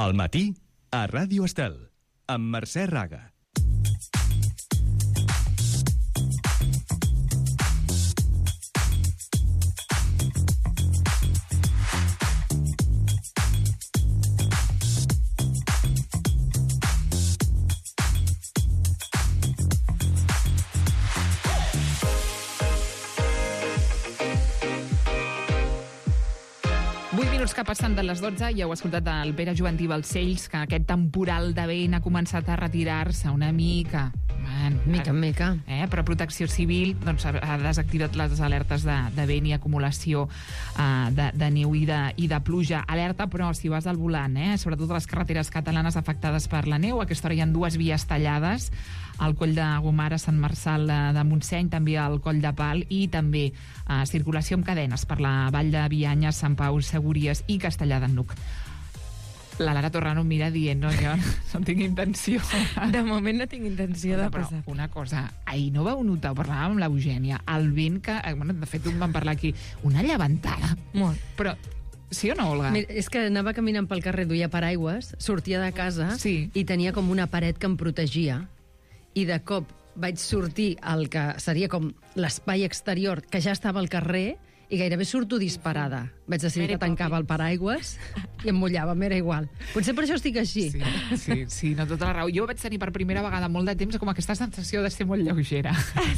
Al matí, a Ràdio Estel, amb Mercè Raga. Que passen de les 12, ja heu escoltat el Pere Joventí Balcells, que aquest temporal de vent ha començat a retirar-se una mica. Mica en mica. Però Protecció Civil doncs, ha desactivat les alertes de vent i acumulació de neu i de pluja. Alerta, però, si vas al volant, sobretot a les carreteres catalanes afectades per la neu. A aquesta hora hi ha 2 vies tallades, al Coll de Gomara, Sant Marçal de Montseny, també al Coll de Pal, i també circulació amb cadenes per la Vall de Bianya, Sant Pau, Segúries i Castellar d'en Nuc. La Lara Torrano em mira dient, no, jo no tinc intenció. De moment no tinc intenció de passar. Però una cosa, ahir no vau notar, parlàvem amb l'Eugènia, el vent que... Bueno, de fet, vam parlar aquí, una llevantada. Molt. Però, sí o no, Olga? Mira, és que anava caminant pel carrer, duia paraigües, sortia de casa i tenia com una paret que em protegia, i de cop vaig sortir al que seria com l'espai exterior, que ja estava al carrer, i gairebé surto disparada. Vaig decidir que tancava el paraigües i em mullava, m'era igual. Potser per això estic així. Sí, no, tota la raó. Jo vaig tenir per primera vegada molt de temps com aquesta sensació de ser molt lleugera.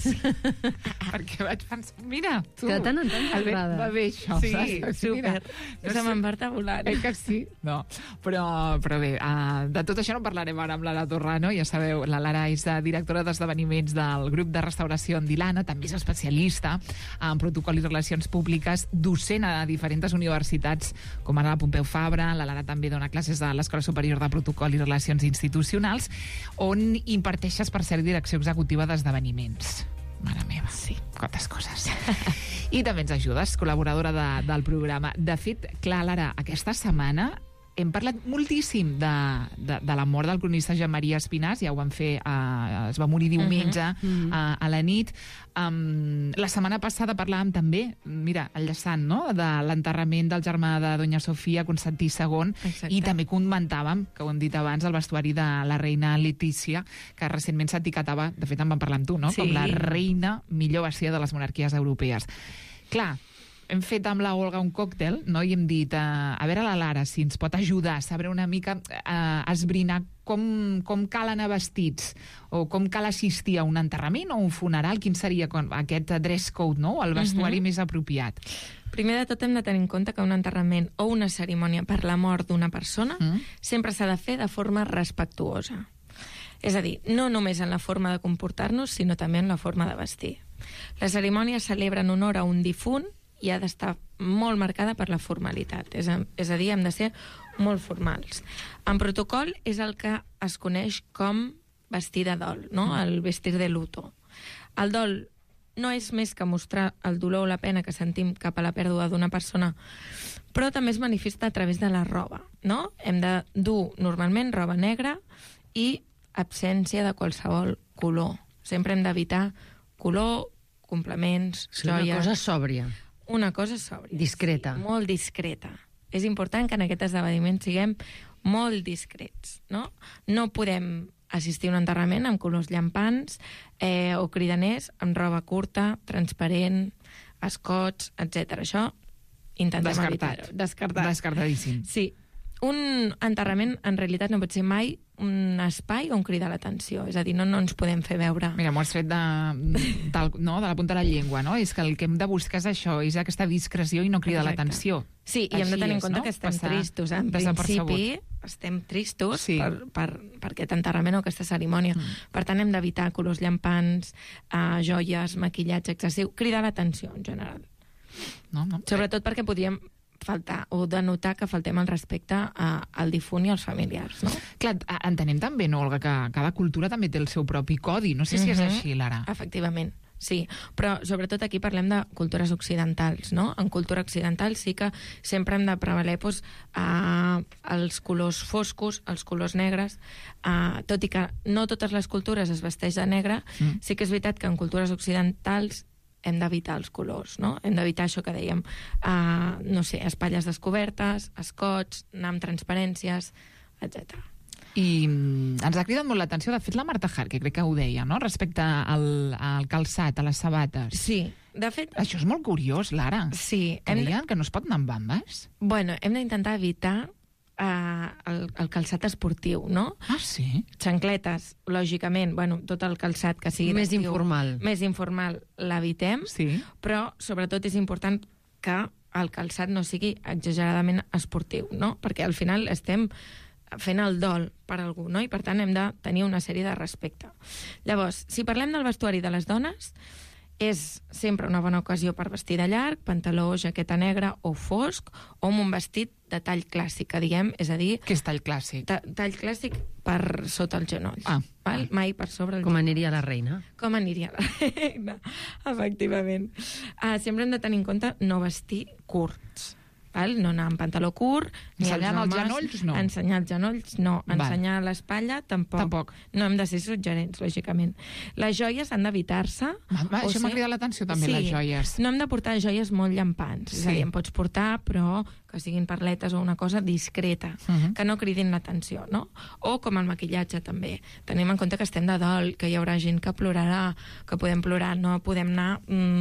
Perquè vaig pensar, mira, tu... Que de tant en tant t'agrada. Va bé, això. Sí, saps? super. No se m'embarta volant. Que sí? No. Però bé, de tot això no parlarem ara amb Lara Torrano. Ja sabeu, la Lara és directora d'esdeveniments del grup de restauració Andilana, també és especialista en protocol i relacions públiques, docent a diferents universitats, com ara la Pompeu Fabra. La Lara també dona classes a l'Escola Superior de Protocol i Relacions Institucionals, on imparteixes, per ser direcció executiva d'esdeveniments. Mare meva, sí, quantes coses. I també ens ajudes, col·laboradora del programa. De fet, clar, Lara, aquesta setmana hem parlat moltíssim de la mort del cronista Joan Maria Espinàs. Ja ho vam fer, es va morir diumenge a la nit. La setmana passada parlàvem també, mira, enllaçant, no?, de l'enterrament del germà de Doña Sofia, Constantí II. Exacte. I també comentàvem, que ho hem dit abans, el vestuari de la reina Letícia, que recentment s'etiquetava, de fet en vam parlar amb tu, no?, sí, com la reina millor vestida de les monarquies europees. Clar, hem fet amb la Olga un còctel, no?, i hem dit, a veure la Lara, si ens pot ajudar a saber una mica, a esbrinar com cal anar vestits, o com cal assistir a un enterrament o un funeral, quin seria aquest dress code, no?, el vestuari més apropiat. Primer de tot hem de tenir en compte que un enterrament o una cerimònia per la mort d'una persona sempre s'ha de fer de forma respectuosa. És a dir, no només en la forma de comportar-nos, sinó també en la forma de vestir. La cerimònia celebra en honor a un difunt i ha d'estar molt marcada per la formalitat. És a dir, hem de ser molt formals. En protocol és el que es coneix com vestir de dol, no?, el vestir de luto. El dol no és més que mostrar el dolor o la pena que sentim cap a la pèrdua d'una persona, però també es manifesta a través de la roba, no? Hem de dur normalment roba negra i absència de qualsevol color. Sempre hem d'evitar color, complements, joies... Una cosa sòbria. Una cosa sòbria. Discreta. Sí, molt discreta. És important que en aquest esdeveniment siguem molt discrets, no? No podem assistir a un enterrament amb colors llampants o cridaners, amb roba curta, transparent, escots, etc. Això intentem evitar-ho. Descartadíssim. Sí. Un enterrament, en realitat, no pot ser mai un espai on cridar l'atenció. És a dir, no ens podem fer veure. Mira, m'ho has fet de la punta de la llengua, no? És que el que hem de buscar és això, és aquesta discreció i no cridar l'atenció. Sí, i hem de tenir en compte que estem tristos. En principi, estem tristos per aquest enterrament o aquesta cerimònia. Per tant, hem d'evitar colors llampants, joies, maquillatge excessiu, cridar l'atenció, en general. Sobretot perquè podríem faltar o denotar que faltem el respecte al difunt i als familiars, no? Clar, entenem també, no, Olga, que cada cultura també té el seu propi codi. No sé si és així, Lara. Efectivament, sí. Però sobretot aquí parlem de cultures occidentals, no? En cultura occidental sí que sempre hem de prevaler els colors foscos, els colors negres, tot i que no totes les cultures es vesteix de negre, sí que és veritat que en cultures occidentals hem d'evitar els colors, no? Hem d'evitar això que dèiem, no sé, espatlles descobertes, escots, anar amb transparències, etc. I ens ha cridat molt l'atenció, de fet, la Marta Jarque, crec que ho deia, no?, respecte al calçat, a les sabates. Sí, de fet... Això és molt curiós, Lara. Sí. Que deien que no es pot anar amb bambes. Bueno, hem d'intentar evitar el calçat esportiu, no? Ah, sí? Xancletes, lògicament, bueno, tot el calçat que sigui més informal. Més informal l'evitem, Sí. però sobretot és important que el calçat no sigui exageradament esportiu, no? Perquè al final estem fent el dol per algú, no? I per tant hem de tenir una sèrie de respecte. Llavors, si parlem del vestuari de les dones, és sempre una bona ocasió per vestir de llarg, pantaló, jaqueta negra o fosc, o amb un vestit de tall clàssic, que diguem, és a dir... Què és tall clàssic? Tall clàssic per sota els genolls. Val? Mai per sobre els Com aniria la reina. Com aniria la reina, efectivament. Sempre hem de tenir en compte no vestir curts. Val? No anar amb pantaló curt, ni Ensenyant els els genolls, no. Ensenyar els genolls, no. Ensenyar l'espatlla, tampoc. No hem de ser suggerents, lògicament. Les joies han d'evitar-se. Això m'ha cridat l'atenció, també, les joies. No hem de portar joies molt llampants. És a dir, en pots portar, però que siguin perletes o una cosa discreta, que no cridin l'atenció, no? O com el maquillatge, també. Tenim en compte que estem de dol, que hi haurà gent que plorarà, que podem plorar, no podem anar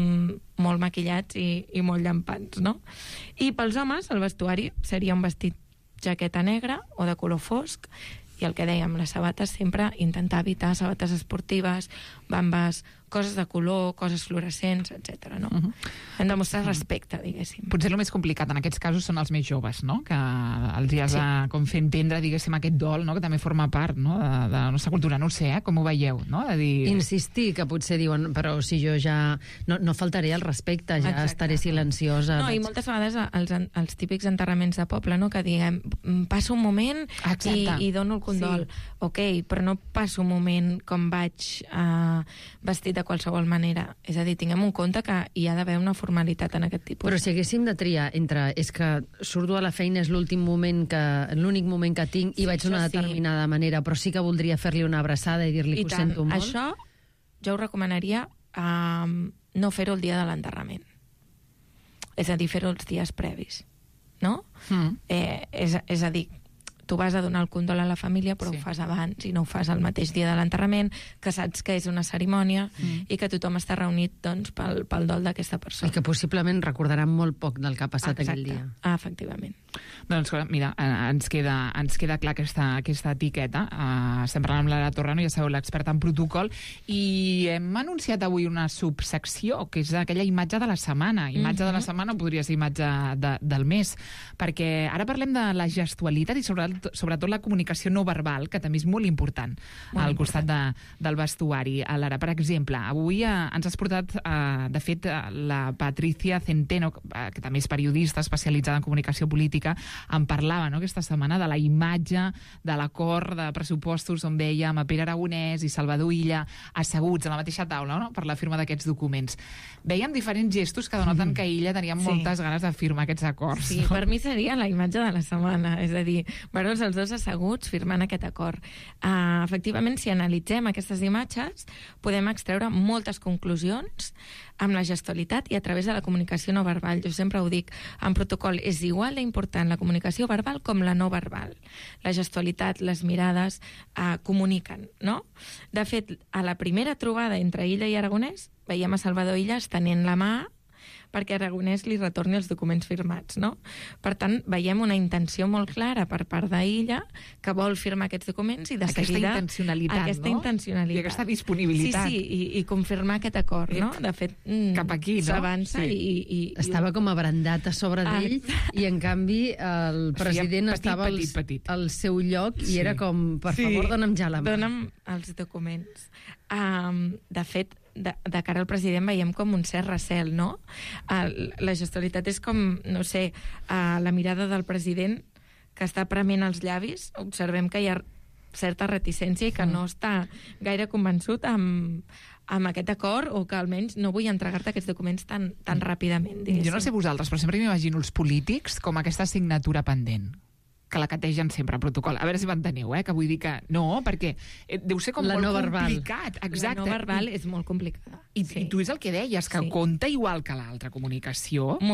molt maquillats i molt llampants, no? I pels homes, el vestuari seria un vestit jaqueta negra o de color fosc, i el que dèiem, les sabates sempre intentar evitar sabates esportives, bambes, coses de color, coses fluorescents, etc. No? Hem de mostrar respecte, diguéssim. Potser el més complicat en aquests casos són els més joves, no? Que els hi has de com fer entendre, diguéssim, aquest dol, no? Que també forma part, no? De la nostra cultura. No ho sé, com ho veieu, no? De dir... Insistir, que potser diuen, però si jo ja... No faltaré al respecte, ja estaré silenciosa. No, i moltes vegades els típics enterraments de poble, no? Que diguem, passo un moment i dono el condol. Ok, però no passo un moment com vaig vestit de qualsevol manera. És a dir, tinguem en compte que hi ha d'haver una formalitat en aquest tipus. Però si haguéssim de triar entre és que surto a la feina, és l'únic moment que tinc i vaig d'una determinada manera, però sí que voldria fer-li una abraçada i dir-li que ho sento molt. Això jo ho recomanaria no fer-ho el dia de l'enterrament. És a dir, fer-ho els dies previs. No? És a dir, tu vas a donar el condol a la família, però ho fas abans i no ho fas el mateix dia de l'enterrament, que saps que és una cerimònia i que tothom està reunit doncs, pel dol d'aquesta persona. I que possiblement recordaran molt poc del que ha passat aquell dia. Efectivament. Doncs mira, ens queda clar aquesta etiqueta. Estem parlant amb Lara Torrano, ja sabeu, l'experta en protocol, i hem anunciat avui una subsecció, que és aquella imatge de la setmana. Imatge de la setmana podria ser imatge del mes, perquè ara parlem de la gestualitat i sobretot la comunicació no verbal, que també és molt important al costat del vestuari. Lara, per exemple, avui ens has portat, de fet, la Patricia Centeno, que també és periodista especialitzada en comunicació política, en parlava aquesta setmana de la imatge de l'acord de pressupostos on vèiem a Pere Aragonès i Salvador Illa asseguts a la mateixa taula, no?, per la firma d'aquests documents. Vèiem diferents gestos que denoten que Illa tenia moltes ganes de firmar aquests acords. Sí, per mi seria la imatge de la setmana, és a dir, veure'ls els dos asseguts firmant aquest acord. Efectivament, si analitzem aquestes imatges, podem extreure moltes conclusions amb la gestualitat i a través de la comunicació no verbal. Jo sempre ho dic, en protocol és igual d'important la comunicació verbal com la no verbal. La gestualitat, les mirades comuniquen, no? De fet, a la primera trobada entre Illa i Aragonès, veiem a Salvador Illa estenent la mà perquè Aragonès li retorni els documents firmats, no? Per tant, veiem una intenció molt clara per part d'Illa que vol firmar aquests documents i de seguida... Aquesta intencionalitat. I aquesta disponibilitat. Sí, i confirmar aquest acord, no? De fet, cap aquí, no? S'avança i... Estava com abrandat a sobre d'ell i, en canvi, el president estava al seu lloc i era com, per favor, dona'm ja la mà. Dona'm els documents. De fet, de cara al president veiem com un cert recel, no? La gestualitat és com, no sé, la mirada del president que està prement els llavis, observem que hi ha certa reticència i que no està gaire convençut amb aquest acord, o que almenys no vull entregar-te aquests documents tan ràpidament. Jo no sé vosaltres, però sempre m'imagino els polítics com aquesta assignatura pendent, que la categen sempre a protocol. A veure si m'enteniu, que vull dir que no, perquè deu ser com molt complicat. Exacte. La no verbal és molt complicada. I tu és el que deies, que compta igual que l'altra comunicació. Molt.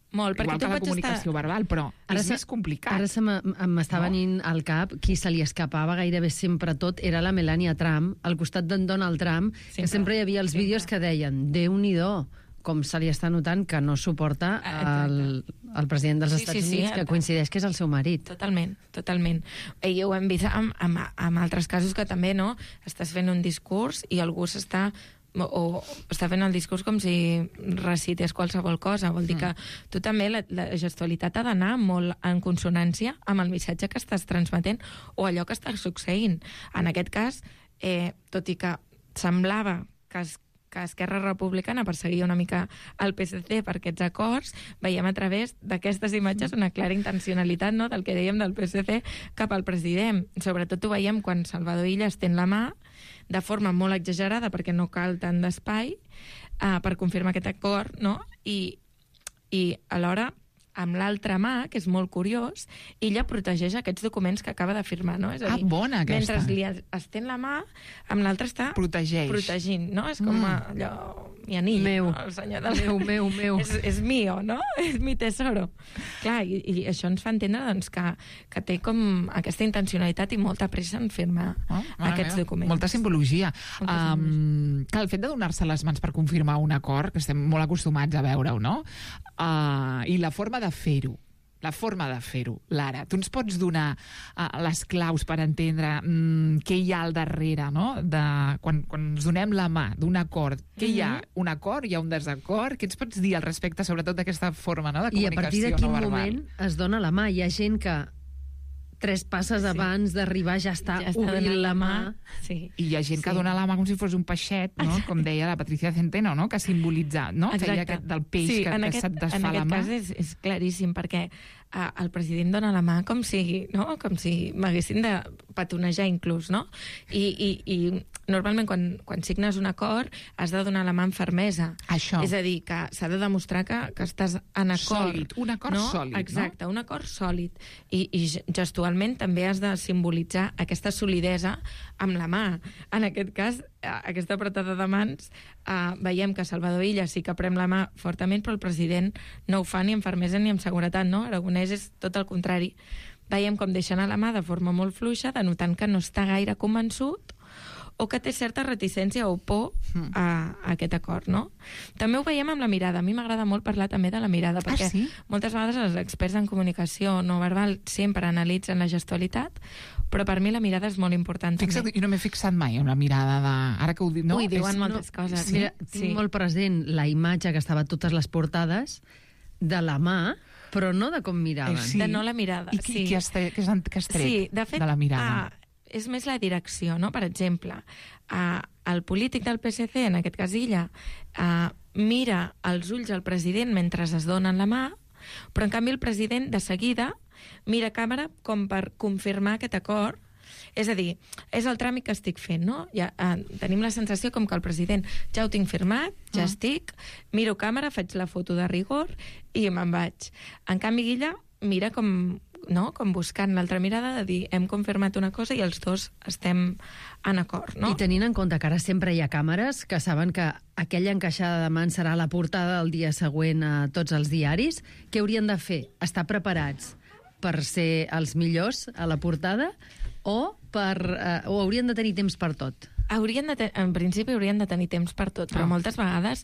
Molt, igual que la comunicació verbal, però és més complicat. Ara m'està venint al cap qui se li escapava gairebé sempre tot era la Melania Trump, al costat d'en Donald Trump, que sempre hi havia els vídeos que deien Déu-n'hi-do, com se li està notant que no suporta el president dels Estats Units, que coincideix que és el seu marit. Totalment, totalment. I ho hem vist amb altres casos que també, no? Estàs fent un discurs i algú està fent el discurs com si recités qualsevol cosa. Vol dir que tu també, la gestualitat ha d'anar molt en consonància amb el missatge que estàs transmetent o allò que està succeint. En aquest cas, tot i que semblava que Esquerra Republicana perseguia una mica el PSC per aquests acords, veiem a través d'aquestes imatges una clara intencionalitat, no?, del que dèiem del PSC cap al president. Sobretot ho veiem quan Salvador Illa estén la mà de forma molt exagerada, perquè no cal tant d'espai per confirmar aquest acord, no? I alhora, amb l'altra mà, que és molt curiós, ella protegeix aquests documents que acaba de firmar, no? És a dir, bona aquesta. mentre li estén la mà, amb l'altra està protegint, no? És com allò, mi anell, meu, no? El senyor del... meu. És mío, no? És mi tesoro. Clar, i això ens fa entendre doncs, que té com aquesta intencionalitat i molta pressa en firmar aquests documents. Molta simbologia. Que el fet de donar-se les mans per confirmar un acord, que estem molt acostumats a veure-ho, no? I la forma de fer-ho. Lara, tu ens pots donar les claus per entendre què hi ha al darrere, no? Quan ens donem la mà d'un acord, què hi ha? Un acord? Hi ha un desacord? Què ens pots dir al respecte, sobretot d'aquesta forma, no?, de comunicació no verbal? I a partir de quin moment es dona la mà? Hi ha gent que 3 passes abans d'arribar ja està obrint la mà. Sí. I hi ha gent que dona la mà com si fos un peixet, no? Com deia la Patricia Centeno, no?, que simbolitza, no?, feia aquest del peix que se't desfà la mà. En aquest cas és claríssim, perquè el president dona la mà com si m'haguessin de petonejar inclús, no? I normalment quan signes un acord has de donar la mà amb fermesa. Això. És a dir, que s'ha de demostrar que estàs en acord. Sòlid, un acord sòlid, Exacte, un acord sòlid. I gestualment també has de simbolitzar aquesta solidesa amb la mà. En aquest cas, aquesta apretada de mans, veiem que Salvador Illa sí que prem la mà fortament, però el president no ho fa ni amb fermesa ni amb seguretat, no? Aragonès és tot el contrari. Veiem com deixa anar la mà de forma molt fluixa, denotant que no està gaire convençut o que té certa reticència o por a aquest acord, no? També ho veiem amb la mirada. A mi m'agrada molt parlar també de la mirada, perquè moltes vegades els experts en comunicació no verbal sempre analitzen la gestualitat, però per mi la mirada és molt important. Fixa't, jo no m'he fixat mai en la mirada de... Ara que ho dic, no? Ho diuen moltes coses. Mira, tinc molt present la imatge que estava a totes les portades de la mà, però no de com miraven. De no la mirada. I què has tret de la mirada? És més la direcció, no? Per exemple, el polític del PSC, en aquest cas Illa, mira als ulls al president mentre es donen la mà, però en canvi el president de seguida mira a càmera com per confirmar aquest acord. És a dir, és el tràmit que estic fent, no? Tenim la sensació com que el president ja ho tinc firmat, ja estic, miro càmera, faig la foto de rigor i me'n vaig. En canvi, Illa mira com buscant l'altra mirada de dir hem confirmat una cosa i els dos estem en acord, no? I tenint en compte que ara sempre hi ha càmeres que saben que aquella encaixada de mans serà la portada del dia següent a tots els diaris, què haurien de fer? Estar preparats per ser els millors a la portada o haurien de tenir temps per tot? En principi haurien de tenir temps per tot, però moltes vegades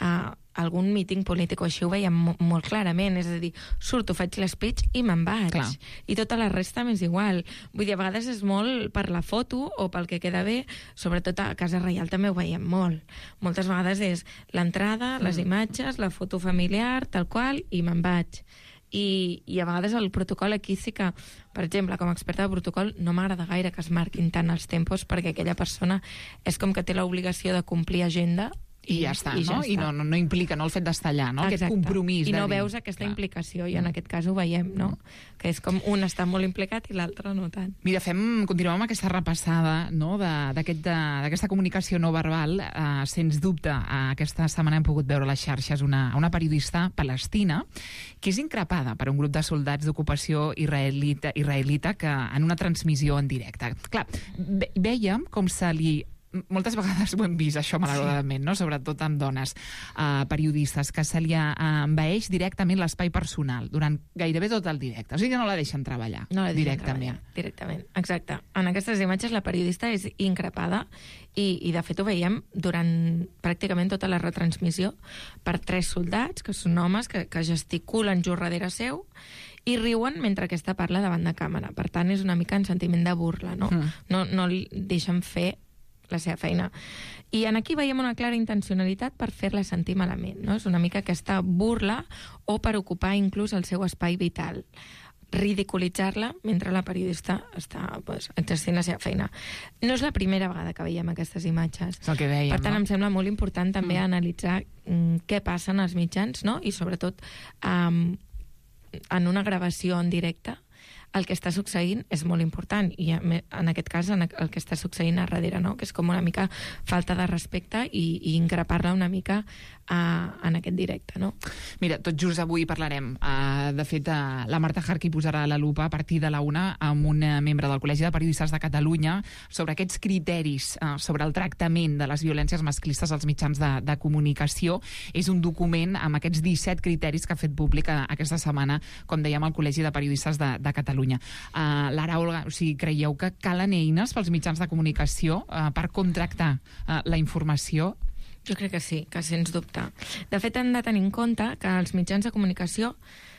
algun míting polític o així ho veiem molt clarament, és a dir, surto, faig l'espeech i me'n vaig. Clar. I tota la resta m'és igual. Vull dir, a vegades és molt per la foto o pel que queda bé, sobretot a Casa Reial també ho veiem molt. Moltes vegades és l'entrada, les imatges, la foto familiar, tal qual, i me'n vaig. I a vegades el protocol aquí sí que, per exemple, com a experta de protocol, no m'agrada gaire que es marquin tant els tempos perquè aquella persona és com que té l'obligació de complir agenda i ja està, no? I no implica el fet d'estar allà, no? Exacte. Aquest compromís. I no veus aquesta implicació, i en aquest cas ho veiem, no? Que és com un està molt implicat i l'altre no tant. Mira, continuem amb aquesta repassada, no?, d'aquesta comunicació no verbal. Sens dubte, aquesta setmana hem pogut veure a les xarxes una periodista palestina que és increpada per un grup de soldats d'ocupació israelita que en una transmissió en directe. Clar, vèiem com se li moltes vegades ho hem vist, això, malauradament, no? Sobretot amb dones periodistes, que se li envaeix directament l'espai personal durant gairebé tot el directe. O sigui que no la deixen treballar directament. Exacte. En aquestes imatges la periodista és increpada i de fet ho veiem durant pràcticament tota la retransmissió per 3 soldats, que són homes que gesticulen just darrere seu i riuen mentre aquesta parla davant de càmera. Per tant, és una mica en sentiment de burla, no? No li deixen fer la seva feina. I aquí veiem una clara intencionalitat per fer-la sentir malament, no? És una mica aquesta burla o per ocupar inclús el seu espai vital. Ridiculitzar-la mentre la periodista està exercint la seva feina. No és la primera vegada que veiem aquestes imatges. És el que dèiem, per tant, no? em sembla molt important també analitzar què passa en els mitjans, no? I sobretot en una gravació en directe el que està succeint és molt important i en aquest cas el que està succeint a darrere, no? Que és com una mica falta de respecte i increpar-la una mica en aquest directe, no? Mira, tot just avui parlarem. De fet, la Marta Jarqui posarà la lupa a partir de la 1 amb un membre del Col·legi de Periodistes de Catalunya sobre aquests criteris sobre el tractament de les violències masclistes als mitjans de comunicació. És un document amb aquests 17 criteris que ha fet públic aquesta setmana, com dèiem, al Col·legi de Periodistes de Catalunya. Lara, Olga, o sigui, creieu que calen eines pels mitjans de comunicació per contractar la informació? Jo crec que sí, que sens dubte. De fet, hem de tenir en compte que els mitjans de comunicació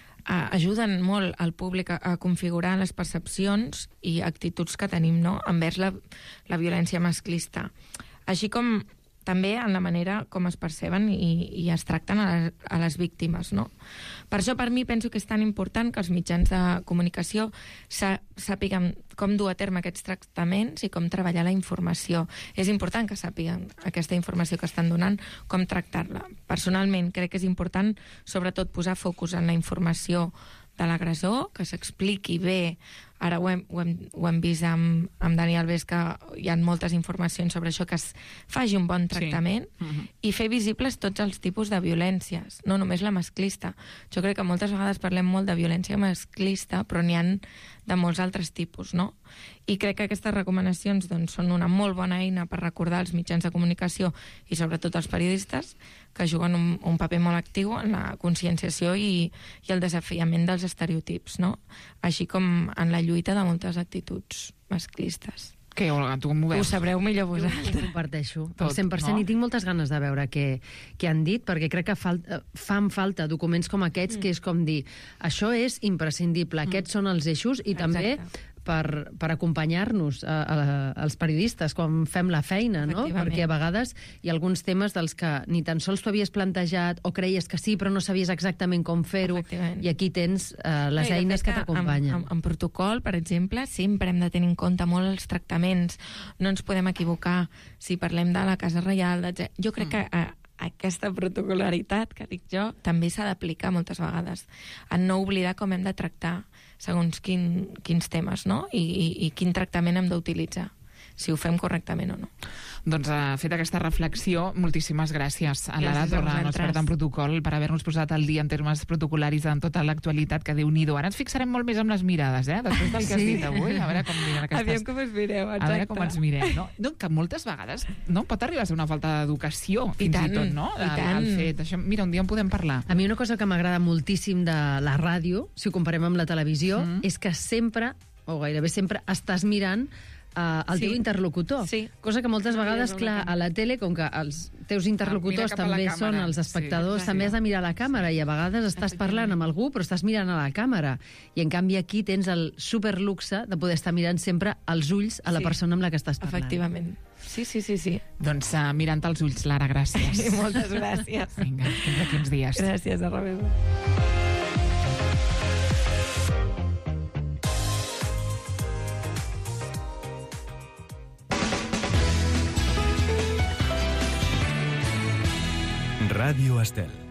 ajuden molt al públic a configurar les percepcions i actituds que tenim, no?, envers la violència masclista. Així com també en la manera com es perceben i es tracten a les víctimes, no? Per això, per mi, penso que és tan important que els mitjans de comunicació sàpiguen com dur a terme aquests tractaments i com treballar la informació. És important que sàpiguen aquesta informació que estan donant, com tractar-la. Personalment, crec que és important, sobretot, posar focus en la informació de l'agressor, que s'expliqui bé. Ara ho hem vist amb Dani Alves, que hi ha moltes informacions sobre això, que es faci un bon tractament i fer visibles tots els tipus de violències, no només la masclista. Jo crec que moltes vegades parlem molt de violència masclista, però n'hi ha de molts altres tipus, no? I crec que aquestes recomanacions són una molt bona eina per recordar els mitjans de comunicació i sobretot els periodistes, que juguen un paper molt actiu en la conscienciació i el desafiament dels estereotips, no? Així com en la lluita de moltes actituds masclistes. Què, Olga, tu com ho veus? Ho sabreu millor vosaltres. Jo ho comparteixo al 100%, no? I tinc moltes ganes de veure què han dit, perquè crec que fan falta documents com aquests, que és com dir, això és imprescindible, aquests són els eixos, i també per acompanyar-nos als periodistes quan fem la feina, no? Perquè a vegades hi ha alguns temes dels que ni tan sols t'ho havies plantejat o creies que sí, però no sabies exactament com fer-ho, i aquí tens les eines que t'acompanyen. En protocol, per exemple, sempre hem de tenir en compte molt els tractaments, no ens podem equivocar si parlem de la Casa Reial, etc. Jo crec que aquesta protocolaritat, que dic jo, també s'ha d'aplicar moltes vegades, en no oblidar com hem de tractar segons quins temes, no? I quin tractament hem d'utilitzar, si ho fem correctament o no. Doncs fet aquesta reflexió, moltíssimes gràcies a Lara Torrano, experta en protocol, per haver-nos posat al dia en termes protocolaris en tota l'actualitat, que Déu-n'hi-do. Ara ens fixarem molt més amb les mirades, després del que has dit avui. A veure com miren aquestes... Aviam com es mireu, exacte. A veure com ens mirem, no? Que moltes vegades pot arribar a ser una falta d'educació, fins i tot, no? El fet. Això, mira, un dia en podem parlar. A mi una cosa que m'agrada moltíssim de la ràdio, si ho comparem amb la televisió, és que sempre, o gairebé sempre, estàs mirant el teu interlocutor. Cosa que moltes vegades, clar, a la tele, com que els teus interlocutors també són els espectadors, també has de mirar la càmera, i a vegades estàs parlant amb algú però estàs mirant a la càmera, i en canvi aquí tens el superluxe de poder estar mirant sempre als ulls a la persona amb la que estàs parlant. Efectivament. Sí. Doncs mirant als ulls, Lara, gràcies. Moltes gràcies. Vinga, fins d'aquí uns dies. Gràcies, a rebés. Ràdio Estel.